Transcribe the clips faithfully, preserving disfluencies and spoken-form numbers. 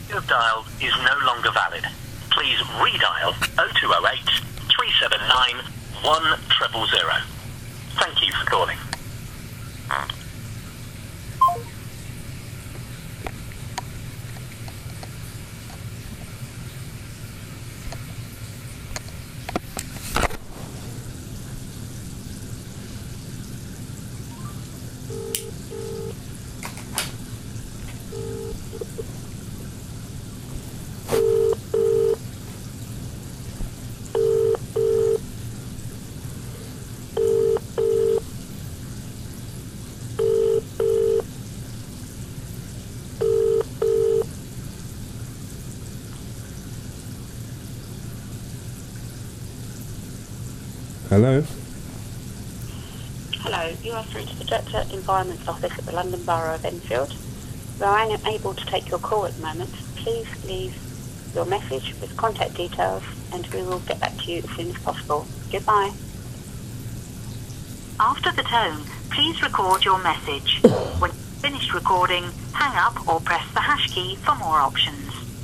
you have dialed is no longer valid. Please redial oh two oh eight, three seven nine, one zero zero zero. Thank you for calling. Hello? Hello, you are through to the Director Environment Office at the London Borough of Enfield. We are unable to take your call at the moment. Please leave your message with contact details and we will get back to you as soon as possible. Goodbye. After the tone, please record your message. When you've finished recording, hang up or press the hash key for more options.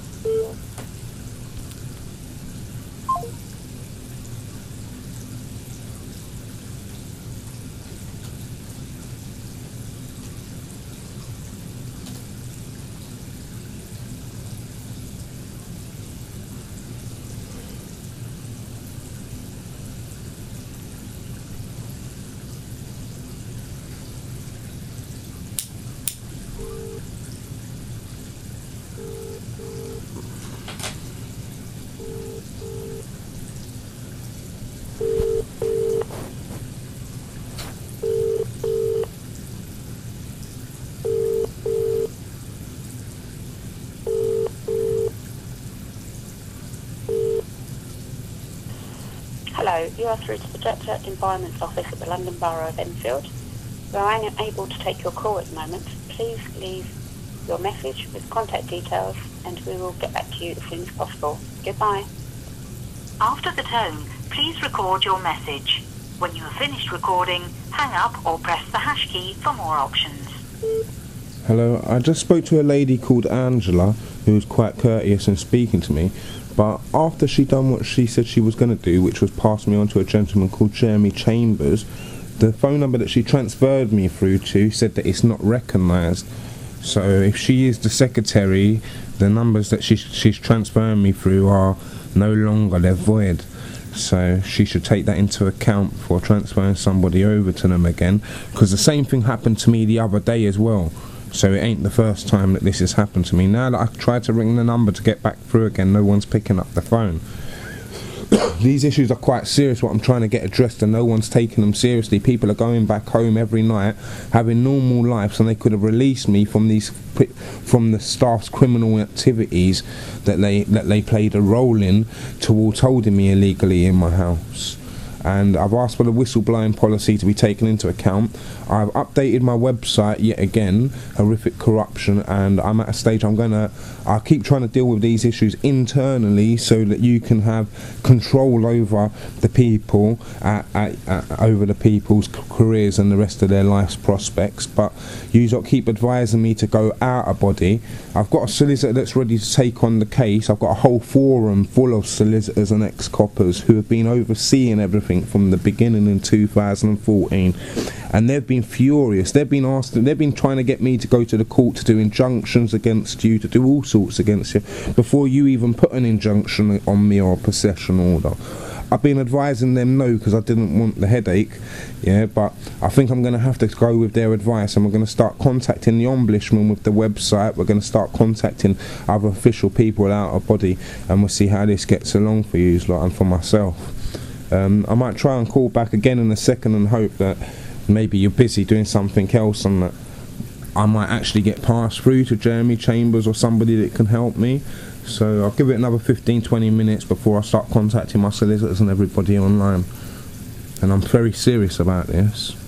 Hello, you are through to the Director Environment Office at the London Borough of Enfield. We are unable to take your call at the moment. Please leave your message with contact details and we will get back to you as soon as possible. Goodbye. After the tone, please record your message. When you have finished recording, hang up or press the hash key for more options. Hello, I just spoke to a lady called Angela who was quite courteous in speaking to me, but after she done what she said she was going to do, which was pass me on to a gentleman called Jeremy Chambers, the phone number that she transferred me through to said that it's not recognised. So if she is the secretary, the numbers that she, she's transferring me through are no longer, they're void. So she should take that into account for transferring somebody over to them again, because the same thing happened to me the other day as well. So it ain't the first time that this has happened to me. Now that I've tried to ring the number to get back through again, no one's picking up the phone. These issues are quite serious, what I'm trying to get addressed, and no one's taking them seriously. People are going back home every night, having normal lives, and they could have released me from these, from the staff's criminal activities that they that they played a role in towards holding me illegally in my house. And I've asked for the whistleblowing policy to be taken into account. I've updated my website yet again, horrific corruption, and I'm at a stage I'm going to, I keep trying to deal with these issues internally so that you can have control over the people, uh, uh, uh, over the people's careers and the rest of their life's prospects. But you lot keep advising me to go out of body. I've got a solicitor that's ready to take on the case. I've got a whole forum full of solicitors and ex-coppers who have been overseeing everything from the beginning in two thousand fourteen, and they've been furious. They've been asked, they've been trying to get me to go to the court to do injunctions against you, to do all sorts against you before you even put an injunction on me or a possession order. I've been advising them no, because I didn't want the headache, yeah, but I think I'm going to have to go with their advice, and we're going to start contacting the Ombudsman with the website. We're going to start contacting other official people out of body, and we'll see how this gets along for you lot and for myself. Um, I might try and call back again in a second and hope that maybe you're busy doing something else and that I might actually get passed through to Jeremy Chambers or somebody that can help me. So I'll give it another fifteen to twenty minutes before I start contacting my solicitors and everybody online. And I'm very serious about this.